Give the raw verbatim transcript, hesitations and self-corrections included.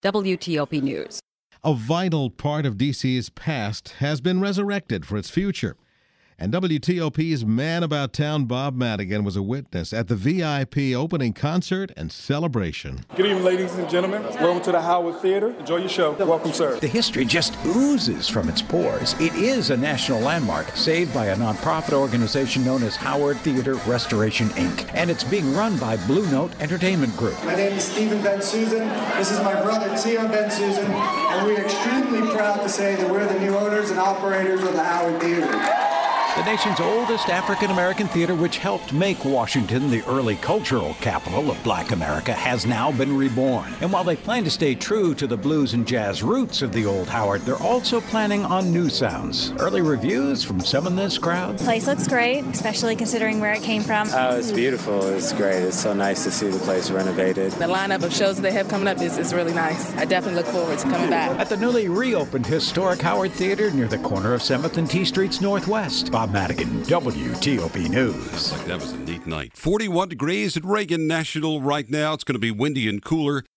W T O P News. A vital part of D C's past has been resurrected for its future. And W T O P's man about town, Bob Madigan, was a witness at the V I P opening concert and celebration. Good evening, ladies and gentlemen. Welcome to the Howard Theater. Enjoy your show. Welcome, sir. The history just oozes from its pores. It is a national landmark saved by a nonprofit organization known as Howard Theater Restoration, Incorporated. And it's being run by Blue Note Entertainment Group. My name is Stephen Bensusan. This is my brother, Tion Bensusan. And we're extremely proud to say that we're the new owners and operators of the Howard Theater. The nation's oldest African-American theater, which helped make Washington the early cultural capital of Black America, has now been reborn. And while they plan to stay true to the blues and jazz roots of the old Howard, they're also planning on new sounds. Early reviews from some in this crowd. The place looks great, especially considering where it came from. Oh, it's beautiful. It's great. It's so nice to see the place renovated. The lineup of shows they have coming up is, is really nice. I definitely look forward to coming back. At the newly reopened historic Howard Theater near the corner of seventh and T Streets Northwest. Bob Madigan, W T O P News. Like that was a neat night. forty-one degrees at Reagan National right now. It's going to be windy and cooler